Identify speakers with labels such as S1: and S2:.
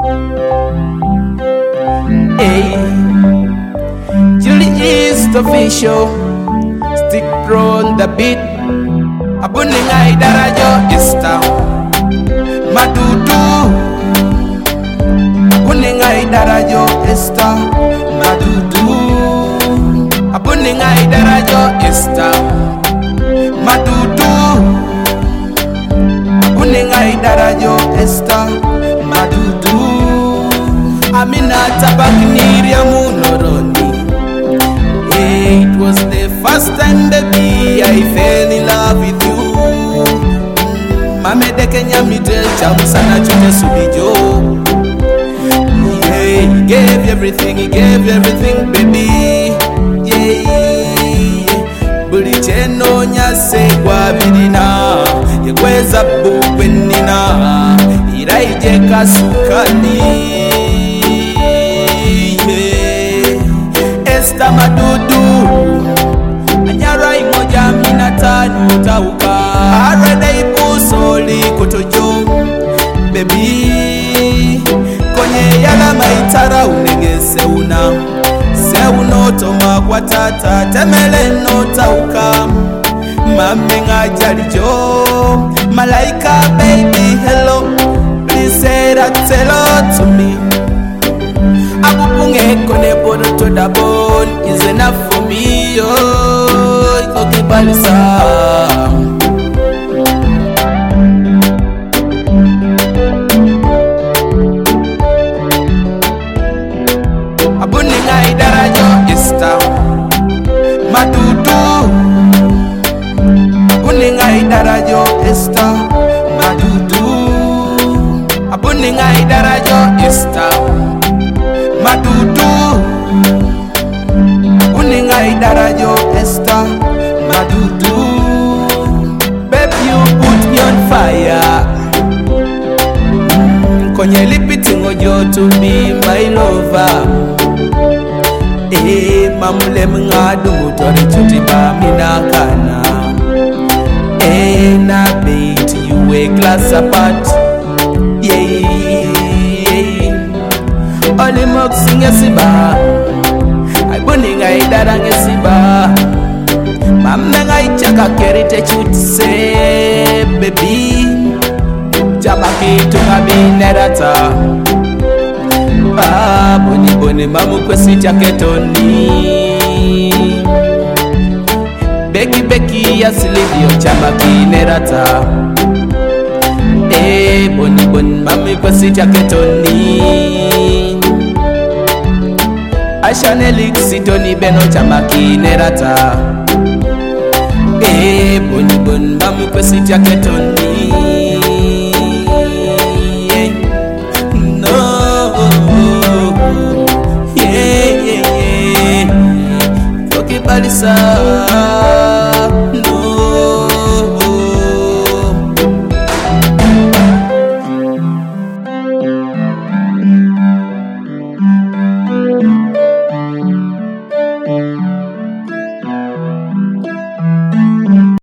S1: Hey, Julie is the official. Stick on the beat. Abuning ay darajo ista madudu. Abuning ay darajo ista madudu. Abuning ay darajo ista madudu. Abuning ay darajo ista madudu. Amina tabakniri amunoroni. It was the first time, baby, I fell in love with you. Mame de Kenya middle chamsana chute subijo. Yeah, he gave everything, baby. Yeah, buli cheno nyase kwa bidina. Yekweza bukwenina, iraije kasukani. Esta madudu anyarai moja mina tanu tauka arada ibusoli kotojo baby konye yala maitara unegese una se unotoma kwa tata temele no tauka mame ngajalijo malaika baby hello please say that hello to me. Abupunge kone bodo to the bone is enough for me, oh, ikoki balisa. Abuninga idarajo ista madudu. Abuninga idarajo ista madudu. Abuninga idarajo ista madudu. Uninga idarajo esta madudu. Babe, you put me on fire. Konye lipitingo jo to be my lover. Mamule mngadu mutori chuti ba minakana. Na bait you a class apart. Yeah. Oli moksinge siba ay boninga idarange siba mamenga ichaka kerite chutse baby jabaki tungabinerata boni boni mamu kwesi jaketoni beki ya silivio jabaki nerata boni boni mamu kwesi jaketoni Ashanelix sitoni beno chamaki nerata. Boni bon mamu kwesi jaketoni. No, yeah. Koki balisa.